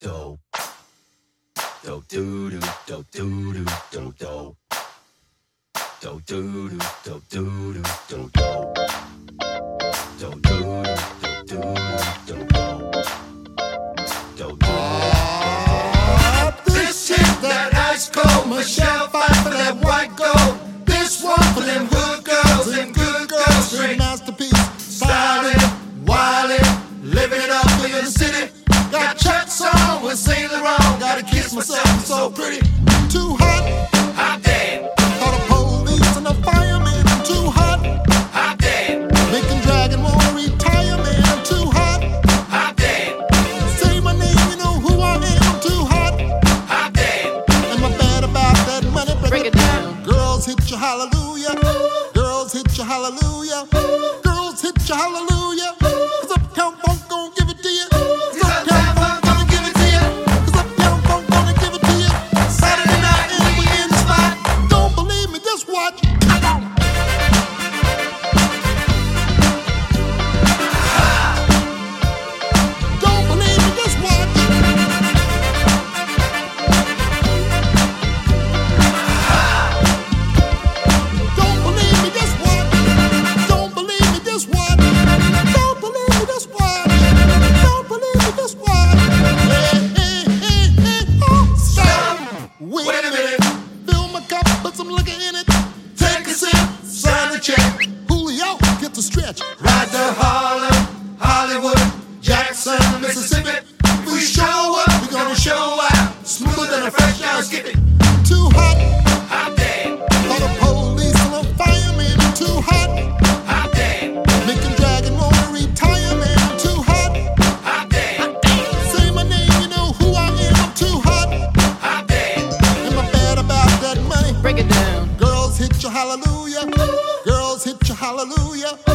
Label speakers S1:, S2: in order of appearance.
S1: do do do do do do do do do do do do do do do do do do do.
S2: This is that ice cold Michelle fight for that white gold. This one for them hood girls and good girls. Straight masterpiece, styling, wildin', living it up in the city. Got Chuck's on with Saint Laurent. Gotta kiss myself, I'm so pretty. Too hot,
S1: Hot damn,
S2: call the police and the fireman. I'm too hot,
S1: hot damn,
S2: making Dragon wanna retire, man. I'm too hot.
S1: hot damn,
S2: Say my name, you know who I am. I'm too hot.
S1: hot damn.
S2: Am I bad about that money?
S3: Break it down.
S2: Girls hit you hallelujah. Girls hit you hallelujah. Girls hit you hallelujah. 'Cause Uptown Funk gon' give it to you. 'Cause Uptown Funk gonna give it to you. 'Cause Uptown Funk gonna give it to you. Saturday night and we in the spot. Don't believe me, just watch. Don't believe me, just watch. Don't believe me, just watch. Don't believe me, just watch. Don't believe me, just watch. Don't believe me, just watch. Hey, oh, stop. Wait a minute. Fill my cup, put some liquor in it. Take a sip, sign the check. Julio, get the stretch. Right to Harlem, Hollywood, Jackson, Mississippi. If we show up, we gonna show out. Smoother than a fresh down skip it. Too hot.
S1: Hot damn,
S2: Call the police and the fireman. I'm too hot.
S1: hot damn,
S2: Making Dragon wanna retire, man. I'm too hot.
S1: hot damn,
S2: Say my name, you know who I am. I'm too hot.
S1: hot damn,
S2: Am I bad about that money?
S3: Break it down.
S2: Girls hit you hallelujah. Girls hit you hallelujah.